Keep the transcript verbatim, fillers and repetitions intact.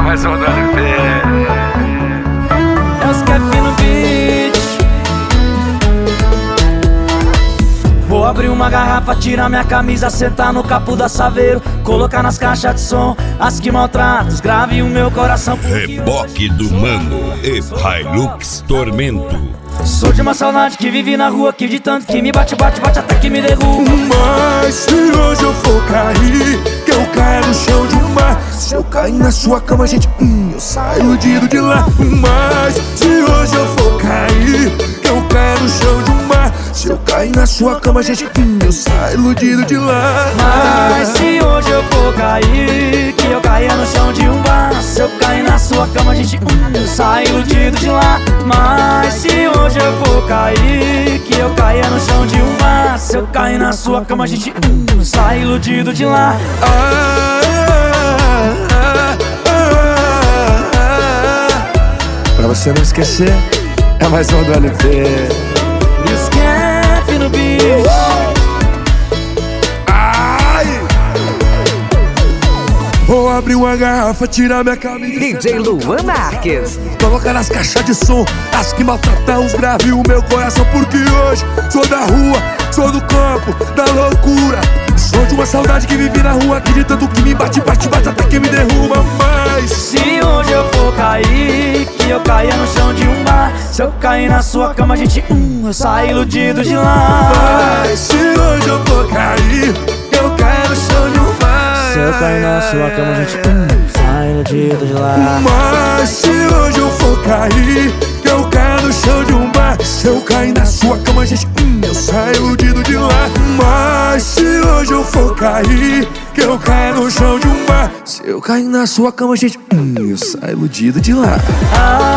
mais um do L P. É os Kevin no beat. Vou abrir uma garrafa, tirar minha camisa, sentar no capô da Saveiro, colocar nas caixas de som as que maltratam, grave o meu coração. Reboque do Mano e Hilux Tormento. Sou de uma saudade que vive na rua, que de tanto que me bate, bate, bate até que me derruba. Mas se hoje eu for cair, que eu caia no chão de um mar. Se eu cair na sua cama, gente, hum, eu saio iludido de lá. Mas se hoje eu for cair, que eu caia no chão de um mar. Se eu cair na sua cama, gente, hum, eu saio iludido de lá. Mas se hoje eu for cair, que eu caia no chão de um bar. Se eu cair na sua cama, gente, hum, eu saio iludido de lá. Mas se hoje eu for cair, que eu caia no chão de um bar. Se eu cair na sua cama, gente, hum, eu saio iludido de lá. Ah, ah, ah, ah. Pra você não esquecer, é mais um do L P. E os Kevin no beat. Ai! Vou abrir uma garrafa, tirar minha camisa, D J Luan Marques. colocar nas caixas de som as que maltratam os graves o meu coração. Porque hoje sou da rua, sou do campo, da loucura. Sou de uma saudade que vive na rua, que de tanto que me bate, bate, bate até que me derruba. Mas se hoje eu for cair, que eu caia no chão de um bar. Se eu cair na sua cama, gente, hum, eu saio iludido de lá. Mas se hoje eu for cair, eu caio no chão de um bar. Se eu cair na sua cama, gente, hum, saio iludido de lá. Mas se hoje eu for cair, que eu caia no chão de um bar. Se eu cair na sua cama, gente, hum, eu saio iludido de lá. Mas se hoje eu for cair, que eu caia no chão de um bar. Se eu cair na sua cama, gente, hum, eu saio iludido de lá. Ah,